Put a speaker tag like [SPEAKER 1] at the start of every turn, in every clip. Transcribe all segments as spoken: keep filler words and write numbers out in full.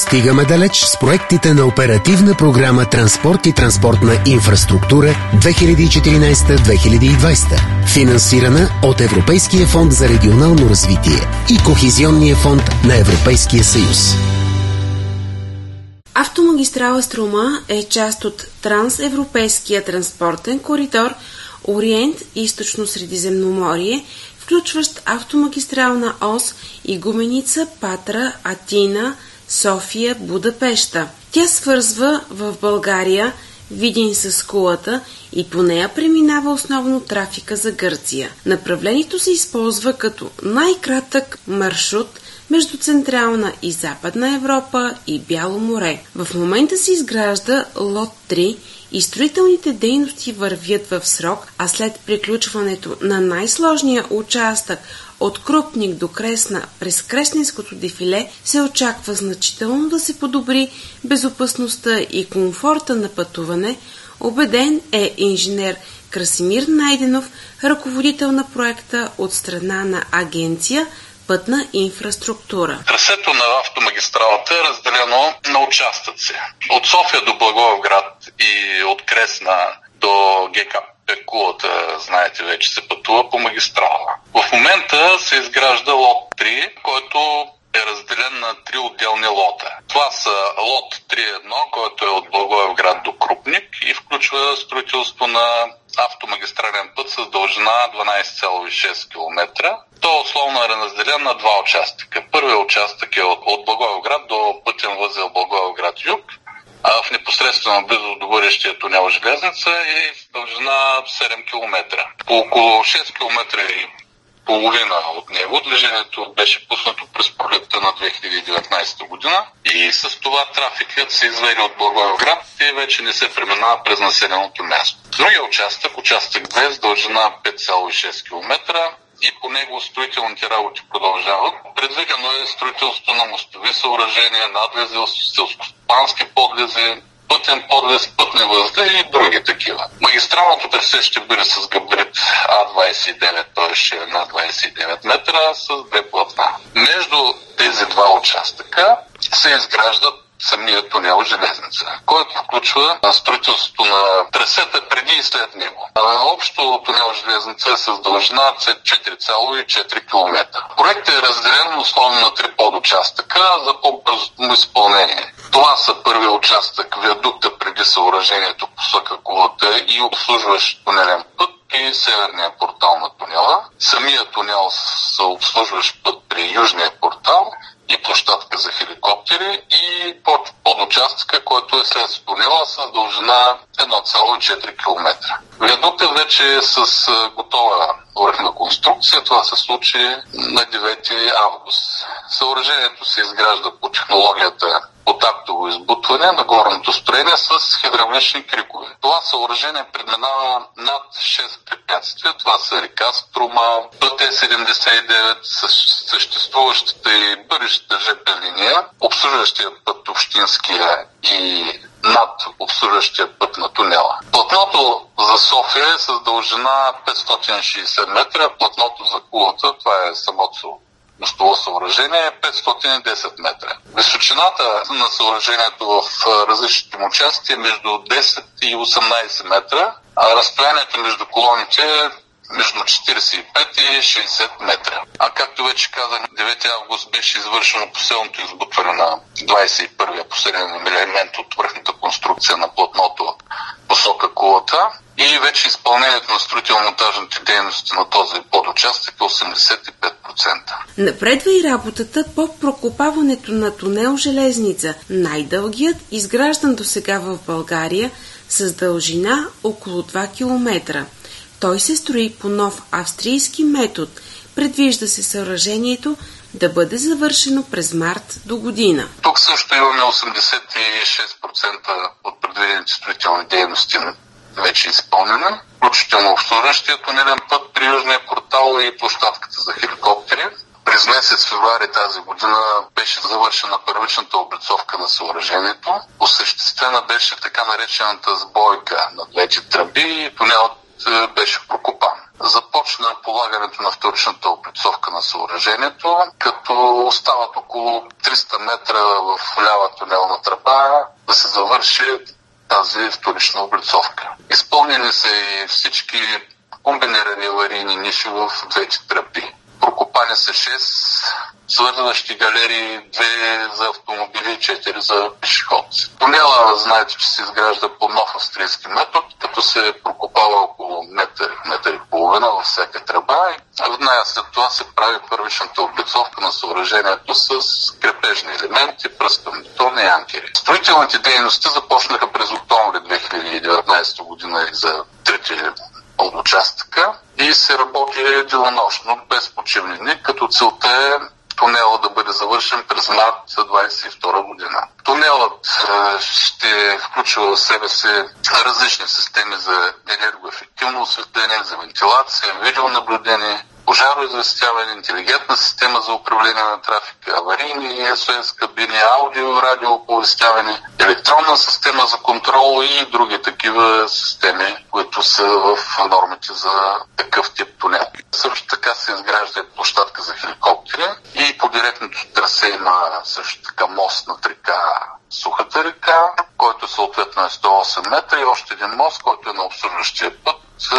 [SPEAKER 1] Стигаме далеч с проектите на Оперативна програма Транспорт и транспортна инфраструктура две хиляди и четиринадесета до две хиляди и двадесета, финансирана от Европейския фонд за регионално развитие и Кохезионния фонд на Европейския съюз.
[SPEAKER 2] Автомагистрала Струма е част от трансевропейския транспортен коридор Ориент-Източно-Средиземноморие, включващ автомагистрална ос Игуменица, Патра, Атина, София, Будапеща. Тя свързва в България Видин с Кулата и по нея преминава основно трафика за Гърция. Направлението се използва като най-кратък маршрут между Централна и Западна Европа и Бяло море. В момента се изгражда лот три и строителните дейности вървят в срок, а след приключването на най-сложния участък от Крупник до Кресна през Кресненското дефиле се очаква значително да се подобри безопасността и комфорта на пътуване. Убеден е инженер Красимир Найденов, ръководител на проекта от страна на Агенция Пътна инфраструктура.
[SPEAKER 3] Трасето на автомагистралата е разделено на участъци. От София до Благоевград и от Кресна до ГК Кулата, знаете, вече се пътува по магистрала. В момента се изгражда лот три, който е разделен на три отделни лота. Това са лот три едно, който е от Благоевград до Крупник и включва строителство на автомагистрален път с дължина дванадесет цяло и шест километра. Той условно е разделен на два участъка. Първият участък е от, от Благоевград до пътен възел Благоевград-Юг, а в непосредствено близо до бъдещия тунел Железница е с дължина седем километра. По около шест километра и половина от него движението беше пуснато през пролетта на две хиляди и деветнадесета година и с това трафикът се изведе от Благоевград и вече не се преминава през населеното място. Другия участък, участък две с дължина пет цяло и шест километра, и по него строителните работи продължават. Предвидено е строителство на мостови съоръжения, надлези, селскостопански подлези, пътен подлез, пътни възли и други такива. Магистралното трасе ще бъде с габарит А двадесет и девет, т.е. ширина двадесет и девет метра с две платна. Между тези два участъка се изграждат самия тунел Железница, който включва строителството на трасета преди и след него. Общо тунел Железница е с дължина четири цяло и четири километра. Проектът е разделен основно на три подучастъка за по-бързото му изпълнение. Това са първият участък, виадукта преди съоръжението посока Кулата и обслужващ тунелен път и северния портал на тунела. Самият тунел с обслужващ път при южния портал и площадка за хеликоптери и под, подучастъка, който е след тунела с дължина едно цяло и четири километра. Виадуктът вече е с готова уредна конструкция. Това се случи на девети август. Съоръжението се изгражда по технологията по тактово избутване на горното строение с хидравлични крикове. Това съоръжение преминава над шест препятствия. Това са река Струма, път Е седемдесет и девет, съществуващата и бъдещата жп линия, обслужващия път общинския и над обслужващия път на тунела. Платното за София е с дължина петстотин и шейсет метра, платното за Кулата, това е самото мостово съоръжение, е петстотин и десет метра. Височината на съоръжението в различните му части е между десет и осемнадесет метра, а разстоянието между колоните е между четиридесет и пет и шейсет метра. А както вече казах, на девети август беше извършено последното избутване на двадесет и първия последен елемент от върхната конструкция на платното посока Кулата и вече изпълнението на строително-монтажните дейности на този подучастък е осемдесет и пет процента.
[SPEAKER 2] Напредва и работата по прокопаването на тунел Железница, най-дългият изграждан досега в България с дължина около два километра. Той се строи по нов австрийски метод. Предвижда се съоръжението да бъде завършено през март до година.
[SPEAKER 3] Тук също имаме осемдесет и шест процента от предвидените строителни дейности вече изпълнена, включително обслужващия тунелен път при южния портал и площадката за хеликоптери. През месец февруари тази година беше завършена първичната облицовка на съоръжението. Осъществена беше така наречената сбойка на двете тръби и тунелът беше прокопан. започна полагането на вторичната облицовка на съоръжението, като остават около триста метра в лява тунелна тръба да се завърши тази вторична облицовка. Изпълнени са и всички комбинирани аварийни ниши в двете тръби. Прокопани са шест свързващи галерии, две за автомобили и четири за пешеходци. Тунела, знаете, че се изгражда по нов австрийски метод, като се прокопава около метър, метър и половина във всяка тръба. И веднага след това се прави първичната облицовка на съоръжението с крепежни елементи, пръскан бетон и анкери. Строителните дейности започнаха през октомври две хиляди и деветнадесета година и за трите от участъка и се работи денонощно, без почивни дни, като целта е тунелът да бъде завършен през март двадесет и втора година. Тунелът ще включва в себе си различни системи за енергоефективно осветление, за вентилация, видеонаблюдение, пожароизвестяване, интелигентна система за управление на трафика, аварийни ес о ес кабини, аудио, радио оповестяване, електронна система за контрол и други такива системи, които са в нормите за такъв тип тунел. Също така се изгражда площадка за хеликоптери и по директното трасе има също така мост над река Сухата река, който съответно е сто и осем метра, и още един мост, който е на обслужващия път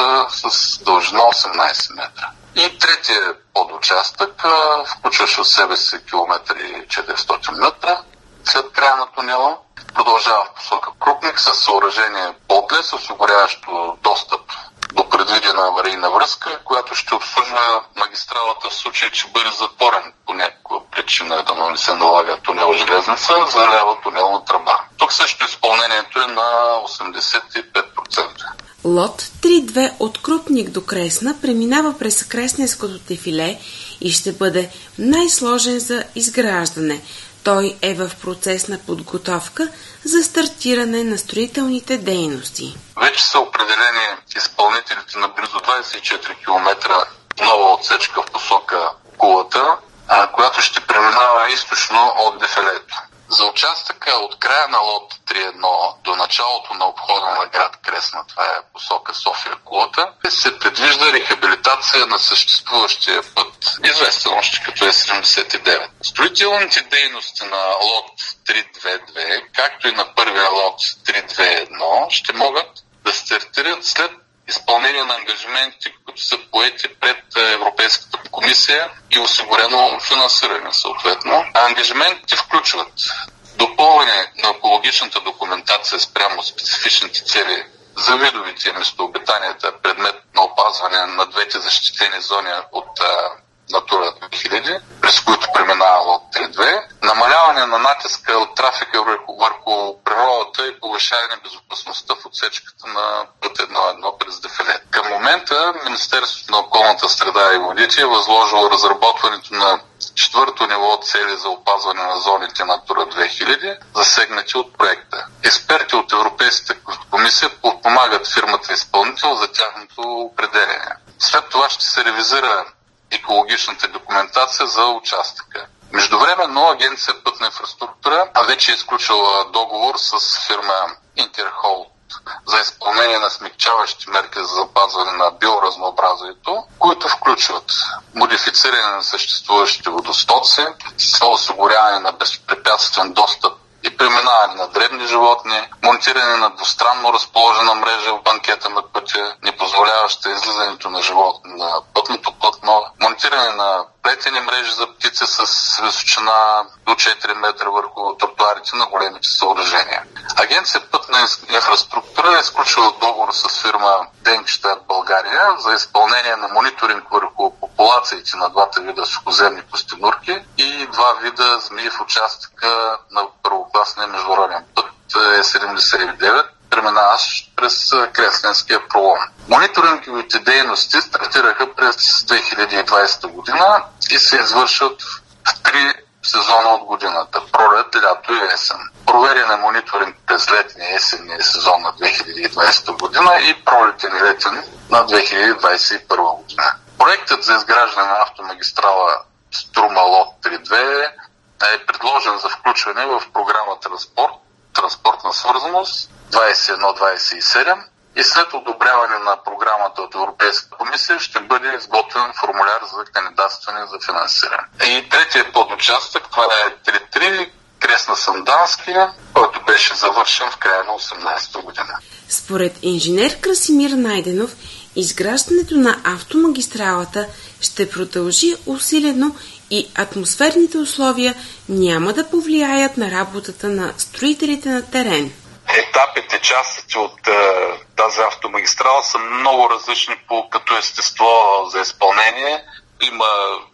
[SPEAKER 3] с дължина осемнадесет метра. И третия подучастък включваше в себе си километър и четиристотин метра. След края на тунела продължава в посока Крупник с съоръжение подлез, осигуряващо достъп до предвидена аварийна връзка, която ще обслужва магистралата в случай, че бъде затворен по някаква причина, да не се налага тунел железница, за лява тунелна тръба. Тук също изпълнението е на осемдесет и пет процента.
[SPEAKER 2] Лот три две от Крупник до Кресна преминава през Кресненското дефиле и ще бъде най-сложен за изграждане. Той е в процес на подготовка за стартиране на строителните дейности.
[SPEAKER 3] Вече са определени изпълнителите на близо двадесет и четири километра нова отсечка в посока Кулата, която ще преминава източно от дефилето. За участъка от края на лот три едно до началото на обхода на град Кресна, това е посока София-Кулата, се предвижда рехабилитация на съществуващия път, известен още като Е седемдесет и девет. Строителните дейности на лот три две две, както и на първия лот три две едно, ще могат да стартират след изпълнение на ангажиментите, които са поети пред Европейската комисия и осигурено финансиране съответно. Ангажиментите включват допълване на екологичната документация спрямо специфичните цели за видовите местообитанията, предмет на опазване на двете защитени зони от Натура две хиляди, през които преминава лот три две, намаляване на натиска от трафика върху, върху природата и повишаване безопасността в отсечката на път едно едно през дефиле. Към момента Министерството на околната среда и водите е възложило разработването на четвърто ниво цели за опазване на зоните Натура две хиляди, засегнати от проекта. Експерти от Европейската комисия подпомагат фирмата изпълнител за тяхното определение. След това ще се ревизира екологичната документация за участъка. Междувременно Агенция Пътна инфраструктура вече е изключила договор с фирма Интерхолд за изпълнение на смекчаващи мерки за запазване на биоразнообразието, които включват модифициране на съществуващите водостоци с осигуряване на безпрепятствен достъп и преминаване на дребни животни, монтиране на двустранно разположена мрежа в банкета на пътя, не позволяваща излизането на животни на пътното платно, монтиране на плетени мрежи за птици с височина до четири метра върху тротуарите на големите съоръжения. Агенция Пътна инфраструктура е изключила договор с фирма Денкштадт България за изпълнение на мониторинг върху популациите на двата вида сухоземни костенурки и два вида змии в участъка на първокласния международен път Е седемдесет и девет, преминаващ през Кресненския пролом. Мониторинговите дейности стартираха през две хиляди и двадесета година и се извършват в три сезона от годината – пролет, лято и есен. Проведен е мониторинг през летния и есенния сезон на две хиляди и двадесета година и пролетен и летен на две хиляди двадесет и първа година. Проектът за изграждане на автомагистрала Струма лот три две е предложен за включване в програма Транспорт, транспортна свързаност двадесет и едно двадесет и седем и след одобряване на програмата от Европейската комисия ще бъде изготвен формуляр за кандидатстване за финансиране. И третия подучастък, това е три три Кресна-Сандански, който беше завършен в края на осемнадесета година.
[SPEAKER 2] Според инженер Красимир Найденов, изграждането на автомагистралата ще продължи усилено и атмосферните условия няма да повлияят на работата на строителите на терен.
[SPEAKER 3] Етапите, частите от е, тази автомагистрала са много различни по като естество за изпълнение. Има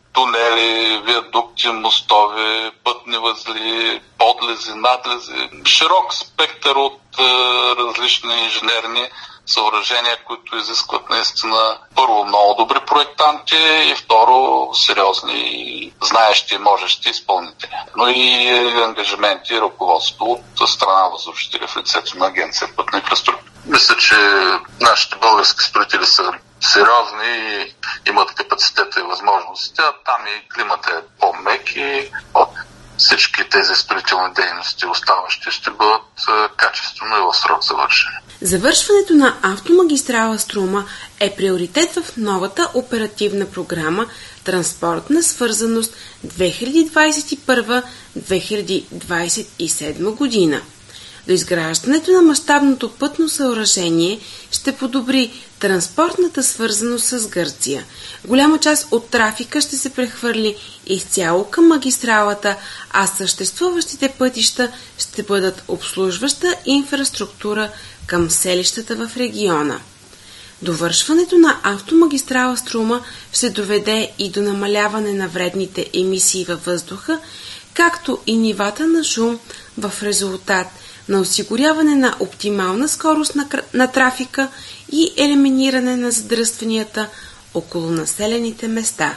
[SPEAKER 3] тунели, виадукти, мостове, пътни възли, подлези, надлези. Широк спектър от е, различни инженерни съоръжения, които изискват наистина първо много добри проектанти и второ сериозни, знаещи и можещи изпълнители. Но и ангажименти и ръководство от страна възложители в лицето на Агенция Пътна инфраструктура. Мисля, че нашите български строители са сериозни и имат капацитета и възможностите, а там и климата е по-мек и от всички тези строителни дейности оставащи ще бъдат качествено и в срок завършени.
[SPEAKER 2] Завършването на автомагистрала Струма е приоритет в новата оперативна програма Транспортна свързаност две хиляди двадесет и първа - две хиляди двадесет и седма година. До изграждането на мащабното пътно съоръжение ще подобри транспортната свързаност с Гърция. Голяма част от трафика ще се прехвърли изцяло към магистралата, а съществуващите пътища ще бъдат обслужваща инфраструктура към селищата в региона. Довършването на автомагистрала Струма ще доведе и до намаляване на вредните емисии във въздуха, както и нивата на шум в резултат на осигуряване на оптимална скорост на, на трафика и елиминиране на задръстванията около населените места.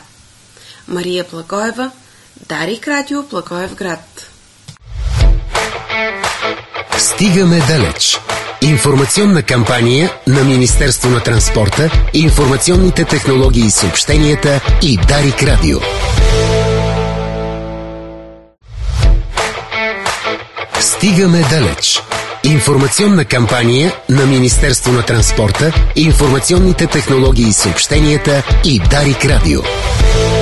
[SPEAKER 2] Мария Плакоева, Дарик Радио, Плакоевград.
[SPEAKER 1] Стигаме далеч. Информационна кампания на Министерство на транспорта, информационните технологии и съобщенията и Дарик Радио. Стигаме далеч. Информационна кампания на Министерство на транспорта, информационните технологии и съобщенията и Дарик Радио.